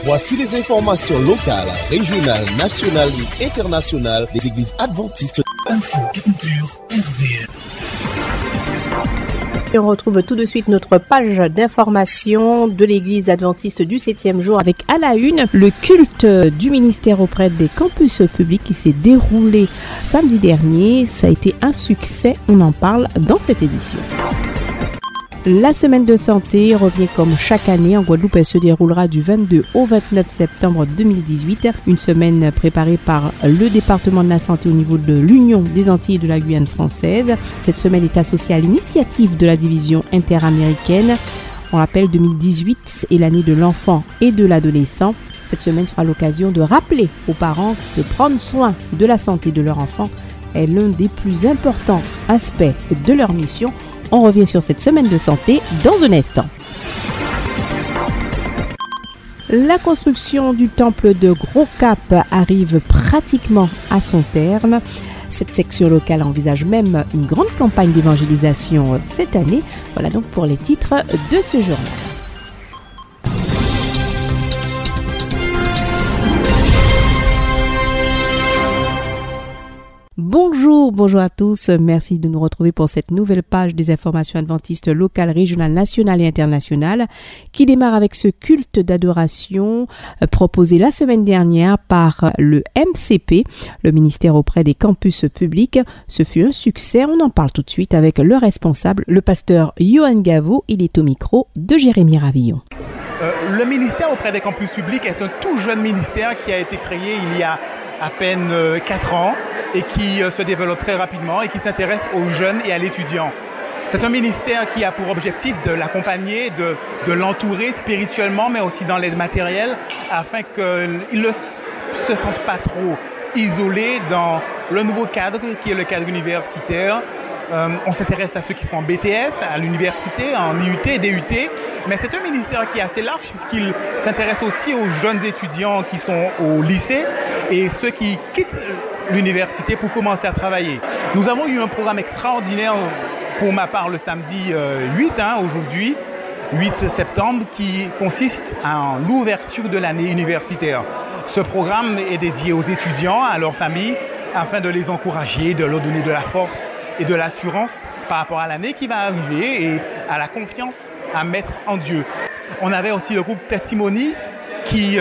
Voici les informations locales, régionales, nationales et internationales des églises adventistes. Info, culture, RVM. Et on retrouve tout de suite notre page d'information de l'église adventiste du 7e jour avec à la une le culte du ministère auprès des campus publics qui s'est déroulé samedi dernier. Ça a été un succès, on en parle dans cette édition. La semaine de santé revient comme chaque année en Guadeloupe. Elle se déroulera du 22 au 29 septembre 2018. Une semaine préparée par le département de la santé au niveau de l'Union des Antilles et de la Guyane française. Cette semaine est associée à l'initiative de la division interaméricaine. On rappelle 2018 est l'année de l'enfant et de l'adolescent. Cette semaine sera l'occasion de rappeler aux parents que prendre soin de la santé de leur enfant est l'un des plus importants aspects de leur mission. On revient sur cette semaine de santé dans un instant. La construction du temple de Gros Cap arrive pratiquement à son terme. Cette section locale envisage même une grande campagne d'évangélisation cette année. Voilà donc pour les titres de ce journal. Bonjour à tous. Merci de nous retrouver pour cette nouvelle page des informations adventistes locales, régionales, nationales et internationales qui démarre avec ce culte d'adoration proposé la semaine dernière par le MCP, le ministère auprès des campus publics. Ce fut un succès. On en parle tout de suite avec le responsable, le pasteur Johan Gavot. Il est au micro de Jérémy Ravillon. Le ministère auprès des campus publics est un tout jeune ministère qui a été créé il y a à peine 4 ans et qui se développe très rapidement et qui s'intéresse aux jeunes et à l'étudiant. C'est un ministère qui a pour objectif de l'accompagner, de l'entourer spirituellement, mais aussi dans l'aide matérielle, afin qu'il ne se sente pas trop isolé dans le nouveau cadre qui est le cadre universitaire. On s'intéresse à ceux qui sont en BTS, à l'université, en IUT et DUT, mais c'est un ministère qui est assez large puisqu'il s'intéresse aussi aux jeunes étudiants qui sont au lycée et ceux qui quittent l'université pour commencer à travailler. Nous avons eu un programme extraordinaire pour ma part le samedi 8, aujourd'hui, 8 septembre, qui consiste en l'ouverture de l'année universitaire. Ce programme est dédié aux étudiants, à leurs familles, afin de les encourager, de leur donner de la force et de l'assurance par rapport à l'année qui va arriver et à la confiance à mettre en Dieu. On avait aussi le groupe Testimony qui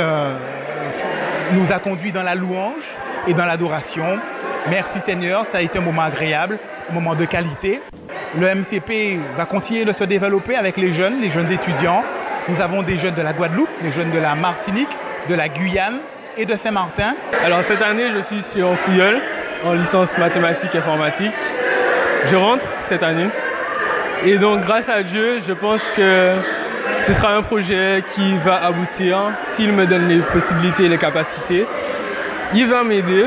nous a conduits dans la louange et dans l'adoration. Merci Seigneur, ça a été un moment agréable, un moment de qualité. Le MCP va continuer de se développer avec les jeunes étudiants. Nous avons des jeunes de la Guadeloupe, des jeunes de la Martinique, de la Guyane et de Saint-Martin. Alors cette année, je suis sur Fouilleul en licence mathématiques et informatique. Je rentre cette année et donc grâce à Dieu, je pense que ce sera un projet qui va aboutir s'il me donne les possibilités et les capacités. Il va m'aider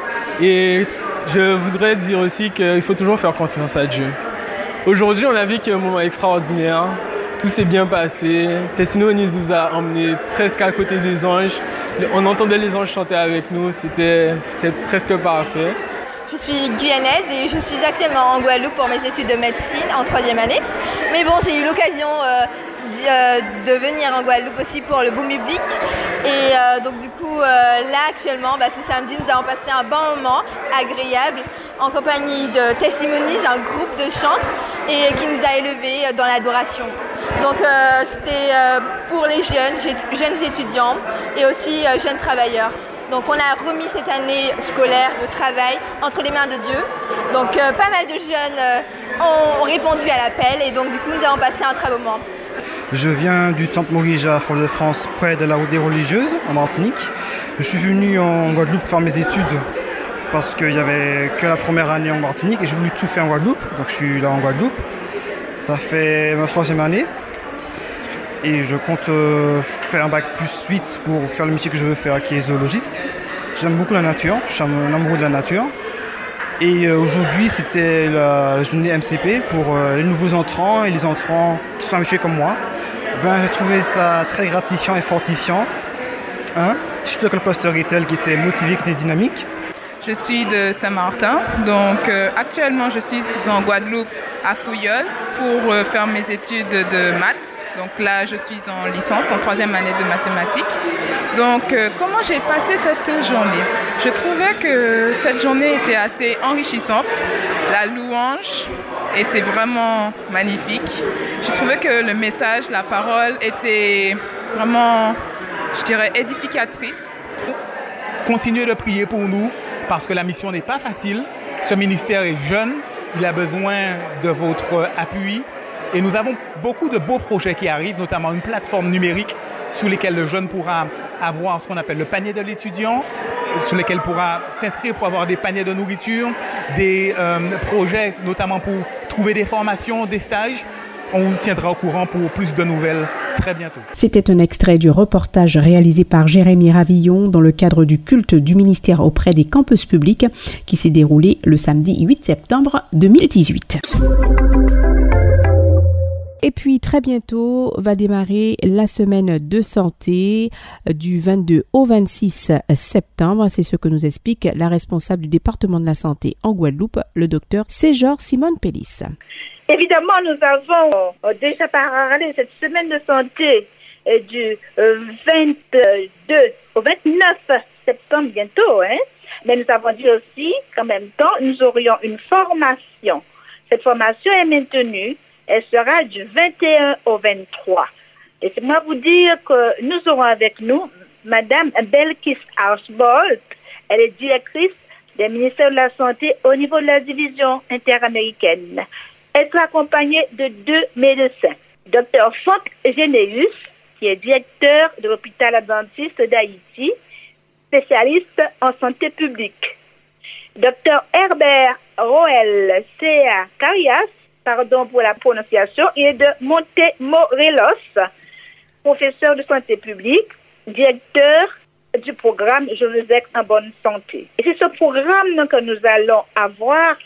et je voudrais dire aussi qu'il faut toujours faire confiance à Dieu. Aujourd'hui, on a vécu un moment extraordinaire. Tout s'est bien passé. Testimonies nous a emmenés presque à côté des anges. On entendait les anges chanter avec nous. C'était presque parfait. Je suis guyanaise et je suis actuellement en Guadeloupe pour mes études de médecine en 3e année. Mais bon, j'ai eu l'occasion de venir en Guadeloupe aussi pour le boom public. Et donc du coup, là actuellement, ce samedi, nous avons passé un bon moment agréable en compagnie de Testimonies, un groupe de chantres et qui nous a élevés dans l'adoration. Donc c'était pour les jeunes étudiants et aussi jeunes travailleurs. Donc on a remis cette année scolaire de travail entre les mains de Dieu. Donc pas mal de jeunes ont répondu à l'appel et donc du coup nous avons passé un très beau moment. Je viens du Temple Morija à Fort-de-France, près de la route des religieuses, en Martinique. Je suis venu en Guadeloupe faire mes études parce qu'il n'y avait que la première année en Martinique et j'ai voulu tout faire en Guadeloupe. Donc je suis là en Guadeloupe. Ça fait ma 3e année. Et je compte faire un bac plus 8 pour faire le métier que je veux faire, qui est zoologiste. J'aime beaucoup la nature, je suis un amoureux de la nature. Et aujourd'hui, c'était la journée MCP pour les nouveaux entrants et les entrants qui sont habitués comme moi. J'ai trouvé ça très gratifiant et fortifiant. Surtout avec le pasteur Guettel qui était motivé, qui était dynamique. Je suis de Saint-Martin, donc actuellement je suis en Guadeloupe à Fouilleul pour faire mes études de maths. Donc là je suis en licence, en 3e année de mathématiques. Donc, comment j'ai passé cette journée? Je trouvais que cette journée était assez enrichissante. La louange était vraiment magnifique. Je trouvais que le message, la parole était vraiment, je dirais, édificatrice. Continuez de prier pour nous parce que la mission n'est pas facile. Ce ministère est jeune, il a besoin de votre appui. Et nous avons beaucoup de beaux projets qui arrivent, notamment une plateforme numérique sur laquelle le jeune pourra avoir ce qu'on appelle le panier de l'étudiant, sur lequel pourra s'inscrire pour avoir des paniers de nourriture, des projets notamment pour trouver des formations, des stages. On vous tiendra au courant pour plus de nouvelles très bientôt. C'était un extrait du reportage réalisé par Jérémy Ravillon dans le cadre du culte du ministère auprès des campus publics qui s'est déroulé le samedi 8 septembre 2018. Et puis très bientôt va démarrer la semaine de santé du 22 au 26 septembre. C'est ce que nous explique la responsable du département de la santé en Guadeloupe, le docteur Séjor Simone Pellis. Évidemment, nous avons déjà parlé cette semaine de santé du 22 au 29 septembre bientôt. Mais nous avons dit aussi qu'en même temps, nous aurions une formation. Cette formation est maintenue. Elle sera du 21 au 23. Laissez-moi vous dire que nous aurons avec nous Madame Belkis Archbold. Elle est directrice des ministères de la Santé au niveau de la division interaméricaine. Elle sera accompagnée de 2 médecins. Dr Franck Généus, qui est directeur de l'hôpital adventiste d'Haïti, spécialiste en santé publique. Dr Herbert Roel C.A. Carias, pardon pour la prononciation, il est de Montemorelos, professeur de santé publique, directeur du programme Je veux être en bonne santé. Et c'est ce programme que nous allons avoir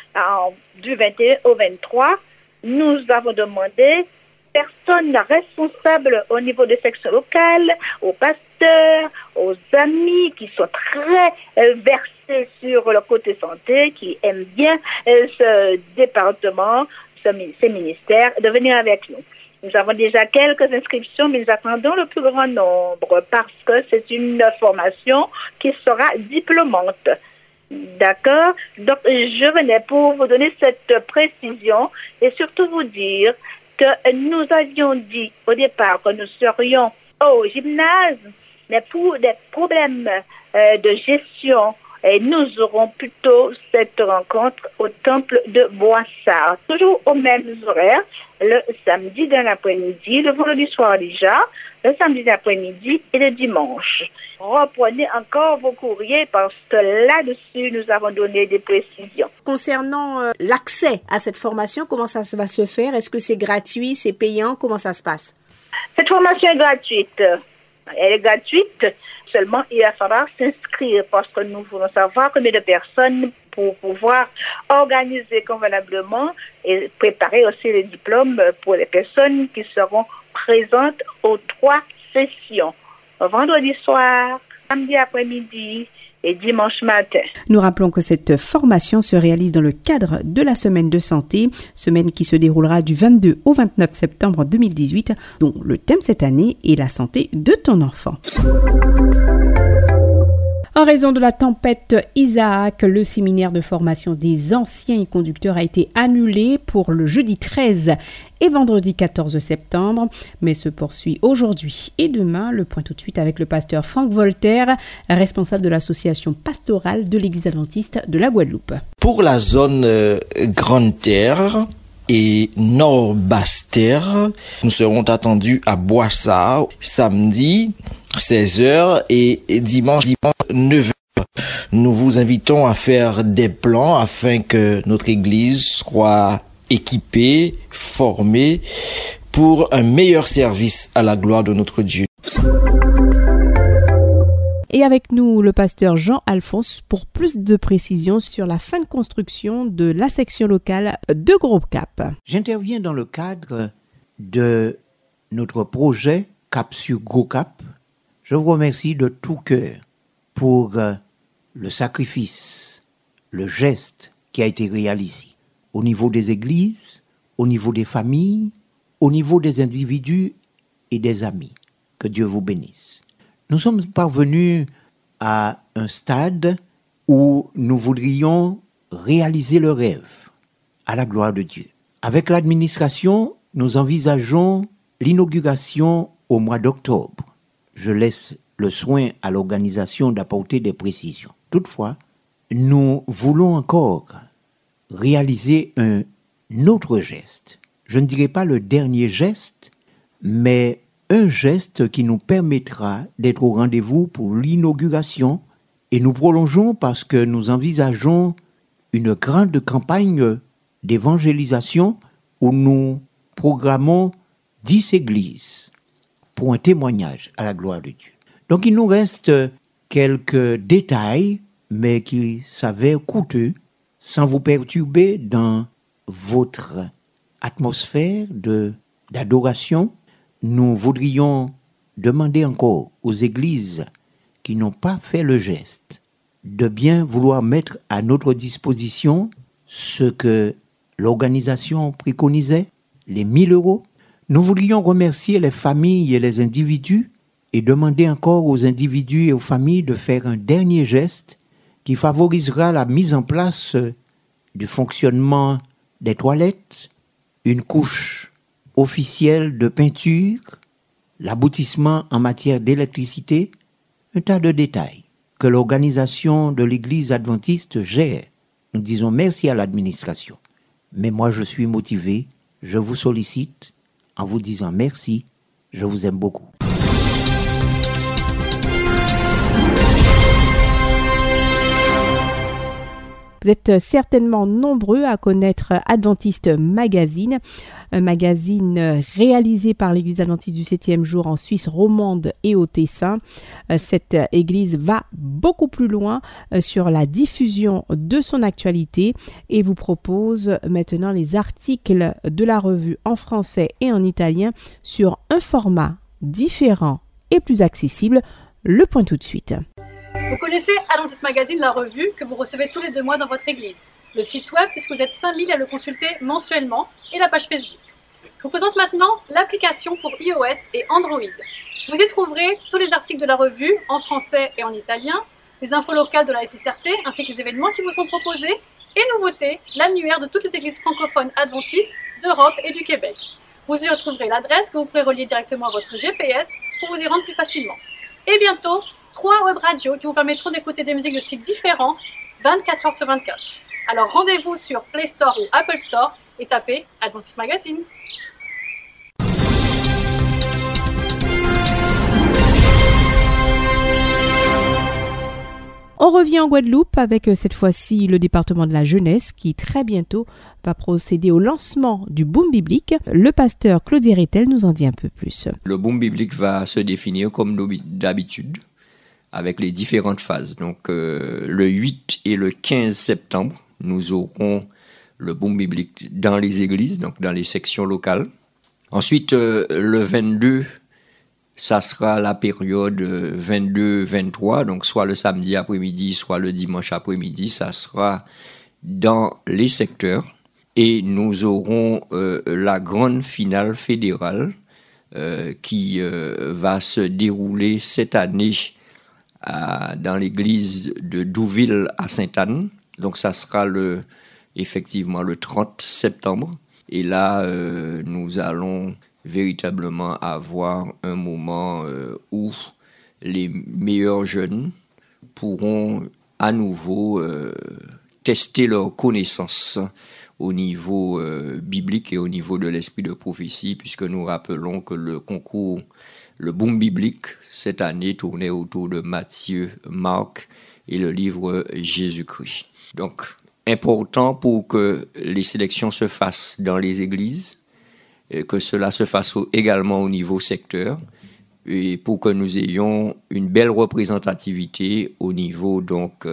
du 21 au 23. Nous avons demandé personnes responsables au niveau des sections locales, aux pasteurs, aux amis qui sont très versés sur le côté santé, qui aiment bien ce département, ces ministères, de venir avec nous. Nous avons déjà quelques inscriptions, mais nous attendons le plus grand nombre parce que c'est une formation qui sera diplômante. D'accord? Donc, je venais pour vous donner cette précision et surtout vous dire que nous avions dit au départ que nous serions au gymnase, mais pour des problèmes de gestion, nous aurons plutôt cette rencontre au temple de Boissard, toujours aux mêmes horaires, le samedi dans l'après-midi, le vendredi soir déjà, le samedi d'après-midi et le dimanche. Reprenez encore vos courriers parce que là-dessus, nous avons donné des précisions. Concernant l'accès à cette formation, comment ça va se faire? Est-ce que c'est gratuit, c'est payant? Comment ça se passe? Cette formation est gratuite. Elle est gratuite. Seulement, il va falloir s'inscrire parce que nous voulons savoir combien de personnes pour pouvoir organiser convenablement et préparer aussi les diplômes pour les personnes qui seront présentes aux 3 sessions. Vendredi soir, samedi après-midi et dimanche matin. Nous rappelons que cette formation se réalise dans le cadre de la semaine de santé, semaine qui se déroulera du 22 au 29 septembre 2018, dont le thème cette année est la santé de ton enfant. En raison de la tempête Isaac, le séminaire de formation des anciens conducteurs a été annulé pour le jeudi 13 et vendredi 14 septembre, mais se poursuit aujourd'hui et demain. Le point tout de suite avec le pasteur Franck Voltaire, responsable de l'association pastorale de l'Église adventiste de la Guadeloupe. Pour la zone Grande Terre et Nord-Basse-Terre, nous serons attendus à Boissard samedi 16h et dimanche 9h. Nous vous invitons à faire des plans afin que notre église soit équipée, formée pour un meilleur service à la gloire de notre Dieu. Et avec nous, le pasteur Jean-Alphonse pour plus de précisions sur la fin de construction de la section locale de Gros Cap. J'interviens dans le cadre de notre projet Cap sur Gros Cap. Je vous remercie de tout cœur pour le sacrifice, le geste qui a été réalisé au niveau des églises, au niveau des familles, au niveau des individus et des amis. Que Dieu vous bénisse. nous sommes parvenus à un stade où nous voudrions réaliser le rêve à la gloire de Dieu. Avec l'administration, nous envisageons l'inauguration au mois d'octobre. Je laisse le soin à l'organisation d'apporter des précisions. Toutefois, nous voulons encore réaliser un autre geste. Je ne dirais pas le dernier geste, mais un geste qui nous permettra d'être au rendez-vous pour l'inauguration. Et nous prolongeons parce que nous envisageons une grande campagne d'évangélisation où nous programmons 10 églises pour un témoignage à la gloire de Dieu. Donc il nous reste quelques détails, mais qui s'avèrent coûteux, sans vous perturber dans votre atmosphère d'adoration. Nous voudrions demander encore aux églises qui n'ont pas fait le geste de bien vouloir mettre à notre disposition ce que l'organisation préconisait, les 1 000 euros. Nous voudrions remercier les familles et les individus et demander encore aux individus et aux familles de faire un dernier geste qui favorisera la mise en place du fonctionnement des toilettes, une couche officielle de peinture, l'aboutissement en matière d'électricité, un tas de détails que l'organisation de l'Église adventiste gère. Nous disons merci à l'administration. Mais moi, je suis motivé, je vous sollicite en vous disant merci, je vous aime beaucoup. Vous êtes certainement nombreux à connaître Adventiste Magazine, un magazine réalisé par l'Église adventiste du 7e jour en Suisse romande et au Tessin. Cette église va beaucoup plus loin sur la diffusion de son actualité et vous propose maintenant les articles de la revue en français et en italien sur un format différent et plus accessible. Le point tout de suite. Vous connaissez Adventist Magazine, la revue, que vous recevez tous les 2 mois dans votre église. Le site web, puisque vous êtes 5000 à le consulter mensuellement, et la page Facebook. Je vous présente maintenant l'application pour iOS et Android. Vous y trouverez tous les articles de la revue, en français et en italien, les infos locales de la FSRT, ainsi que les événements qui vous sont proposés, et nouveautés, l'annuaire de toutes les églises francophones adventistes d'Europe et du Québec. Vous y retrouverez l'adresse que vous pourrez relier directement à votre GPS pour vous y rendre plus facilement. Et bientôt, 3 web radios qui vous permettront d'écouter des musiques de styles différents 24 heures sur 24. Alors rendez-vous sur Play Store ou Apple Store et tapez Adventist Magazine. On revient en Guadeloupe avec cette fois-ci le département de la jeunesse qui très bientôt va procéder au lancement du boom biblique. Le pasteur Claude Rétel nous en dit un peu plus. Le boom biblique va se définir comme d'habitude, avec les différentes phases. Donc, le 8 et le 15 septembre, nous aurons le boom biblique dans les églises, donc dans les sections locales. Ensuite, le 22, ça sera la période 22-23, donc soit le samedi après-midi, soit le dimanche après-midi, ça sera dans les secteurs. Et nous aurons la grande finale fédérale qui va se dérouler cette année dans l'église de Douville à Sainte-Anne. Donc ça sera effectivement le 30 septembre. Et là, nous allons véritablement avoir un moment où les meilleurs jeunes pourront à nouveau tester leurs connaissances au niveau biblique et au niveau de l'esprit de prophétie, puisque nous rappelons que le concours, le boom biblique, cette année tournait autour de Matthieu, Marc et le livre Jésus-Christ. Donc, important pour que les sélections se fassent dans les églises, et que cela se fasse également au niveau secteur, et pour que nous ayons une belle représentativité au niveau donc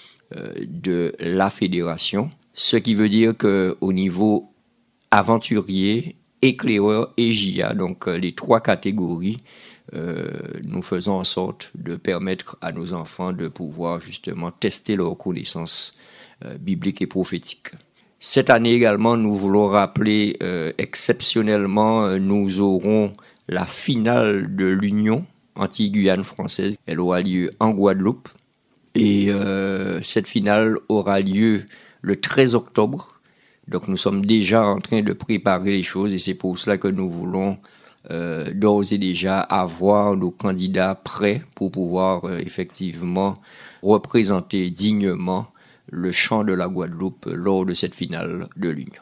de la fédération. Ce qui veut dire qu'au niveau aventurier, éclaireur et JA, donc les 3 catégories, nous faisons en sorte de permettre à nos enfants de pouvoir justement tester leurs connaissances bibliques et prophétiques. Cette année également, nous voulons rappeler exceptionnellement, nous aurons la finale de l'Union Antilles-Guyane française. Elle aura lieu en Guadeloupe. Et cette finale aura lieu le 13 octobre. Donc nous sommes déjà en train de préparer les choses et c'est pour cela que nous voulons d'ores et déjà avoir nos candidats prêts pour pouvoir effectivement représenter dignement le chant de la Guadeloupe lors de cette finale de l'Union.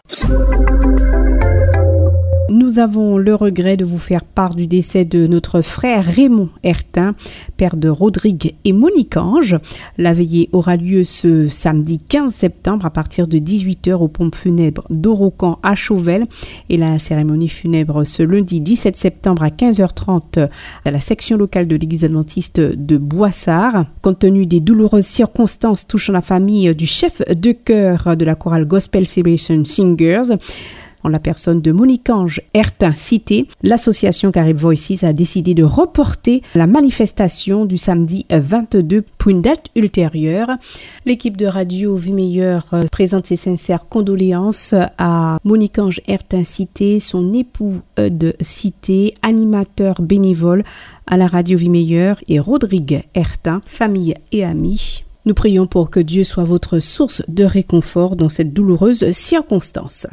Nous avons le regret de vous faire part du décès de notre frère Raymond Hertin, père de Rodrigue et Monique Ange. La veillée aura lieu ce samedi 15 septembre à partir de 18h aux pompes funèbres d'Orocan à Chauvel et la cérémonie funèbre ce lundi 17 septembre à 15h30 à la section locale de l'église adventiste de Boissard. Compte tenu des douloureuses circonstances touchant la famille du chef de chœur de la chorale Gospel Celebration Singers, en la personne de Monique Ange Hertin Cité, l'association Carib Voices a décidé de reporter la manifestation du samedi 22 pour une date ultérieure. L'équipe de Radio Vie Meilleure présente ses sincères condoléances à Monique Ange Hertin Cité, son époux de Cité, animateur bénévole à la Radio Vie Meilleure, et Rodrigue Hertin, famille et amis. Nous prions pour que Dieu soit votre source de réconfort dans cette douloureuse circonstance.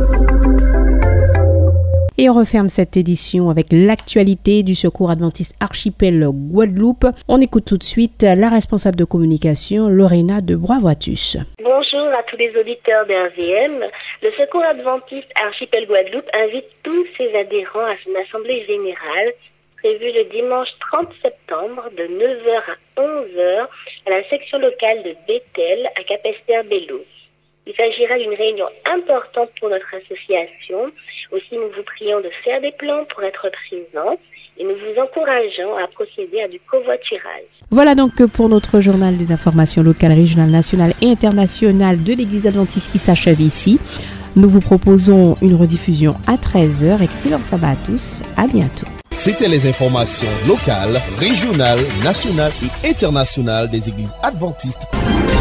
Et on referme cette édition avec l'actualité du Secours Adventiste Archipel Guadeloupe. On écoute tout de suite la responsable de communication, Lorena de Bravoitus. Bonjour à tous les auditeurs d'RVM. Le Secours Adventiste Archipel Guadeloupe invite tous ses adhérents à son assemblée générale prévue le dimanche 30 septembre de 9h à 11h à la section locale de Bethel à Capesterre-Bello. Il s'agira d'une réunion importante pour notre association. Aussi, nous vous prions de faire des plans pour être présents et nous vous encourageons à procéder à du covoiturage. Voilà donc pour notre journal des informations locales, régionales, nationales et internationales de l'Église adventiste qui s'achève ici. Nous vous proposons une rediffusion à 13h. Excellent sabbat à tous. À bientôt. C'était les informations locales, régionales, nationales et internationales des Églises adventistes.